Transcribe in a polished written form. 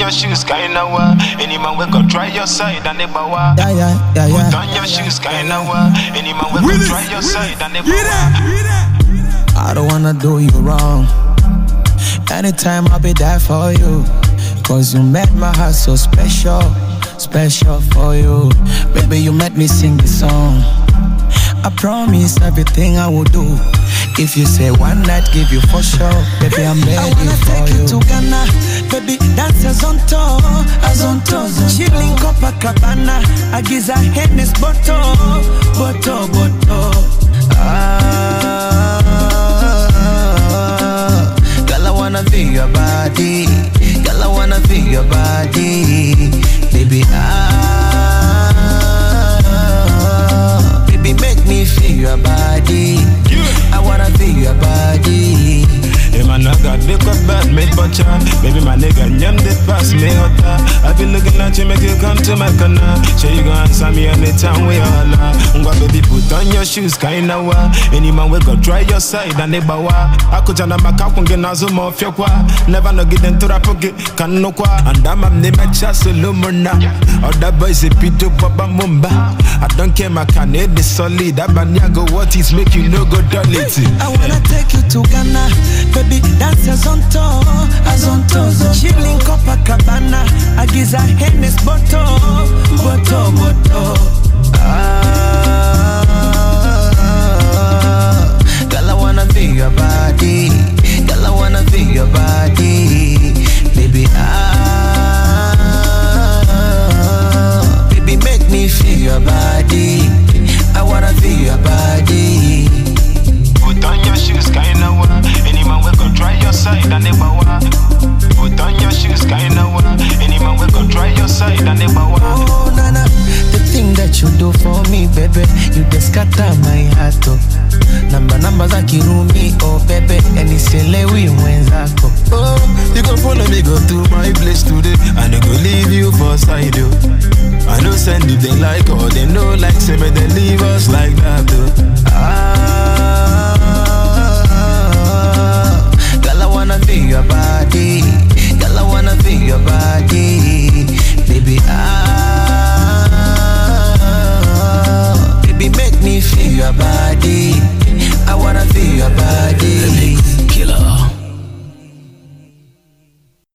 your shoes, kinda wa. Any man we go try your side and never wa. Yeah. Put on your shoes, kinda wa. Any man we go try your side and never wa. I don't wanna do you wrong. Anytime I'll be there for you. Cause you made my heart so special, special for you. Baby, you made me sing this song. I promise everything I will do. If you say one night, give you for sure. Baby, I'm ready for you. I wanna take you to Ghana. Baby, dance as on tour. Chilling Copacabana. Agiza Hennes Boto. Girl, I wanna feel your body. Girl, I wanna feel your body. Baby, baby, make me feel your body. I wanna feel your body. Hey man, I got the cup bad, made butcher. Baby, my nigga, nyam the pass me hotter. I be looking at you, make you come to my corner. Sure you gon' answer me anytime we holla. Baby, put on your shoes, kinda wa. Any man we go try your side and never wa. I could jana maka kunge na zoom off your kwa. Never no get into rap pocket, can no kwa. And I'm the matcha solomona. Other boys say pito baba mumba. I don't care, my can the solid. That banyago, what is make you no go dull it. I wanna take you to Ghana. Baby, dance as on tour. Chilling Copacabana. Agiza Hennes Boto. Girl, I wanna feel your body. Girl, I wanna feel your body. Baby, baby, make me feel your body. I wanna feel your body. Put on your shoes, kinda wa. Any man we go try your side and never wa. Put on your shoes, kinda wa. Any man we go try your side and never wa. Oh, nana, the thing that you do for me, baby, you just scatter my heart, oh. Namba za kirumi, oh baby, eniselewi mwenzako. Oh, you gon' follow me, go to my place today, and I go leave you for side, yo. I know send if they like or they know like, say me they leave us like